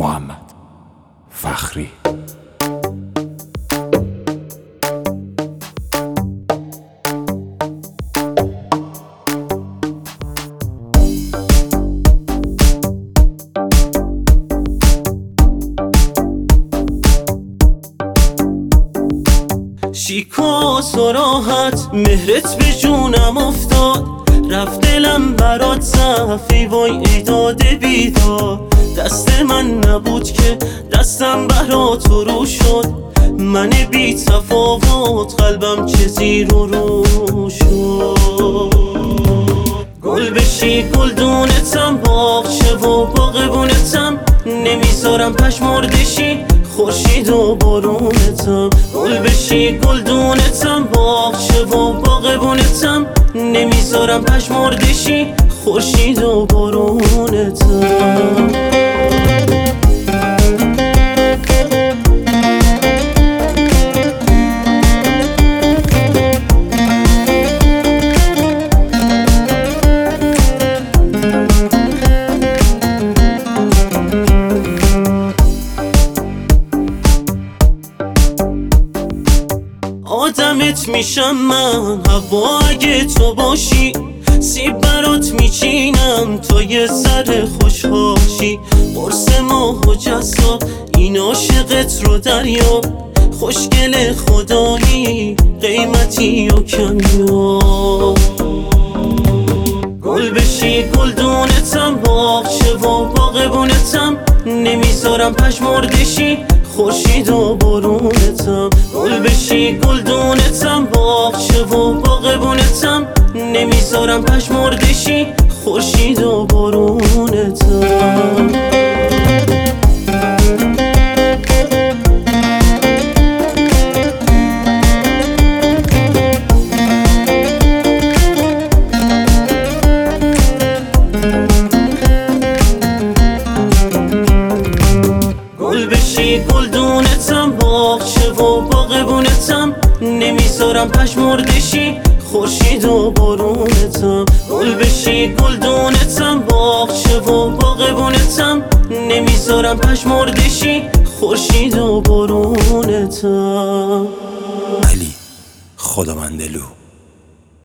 محمد فخری. شیکاس و راحت مهرت به جونم افتاد، رفت دلم برات صفی وای ایداد بیداد. دست من نبود که دستم برات رو شد، من بی تفاوت قلبم چه زیر و رو شد. گل بشی گلدونتم، باغچه و باغبونتم، نمیذارم پشمردشی خورشید و بارونتم. گل بشی گلدونتم، باغچه و باغبونتم، نمیذارم پشمردشی خورشید و بارونتم. آدمت میشم من هوا اگه تو باشی، سیب برات میچینم تا یه ذره خوشحاشی. قرص ماه و جذاب این عاشقت رو دریاب، خوشگل خدایی قیمتی و کمیاب. گل بشی گلدونتم، باغچه و باغبونتم، نمیذارم پشمردشی خورشید و بارونتم. گل بشی گلدونتم، باغچه و باغبونتم، نمیذارم پشمردشی خورشید و بارونتم. گل بشی گلدونتم، باغچه و باغبونتم، نمیذارم پشمردشی خورشید و بارونتم. گل بشی گلدونتم، باغچه و باغبونتم، نمیذارم پشمردشی خورشید و بارونتم. علی خداوندلو.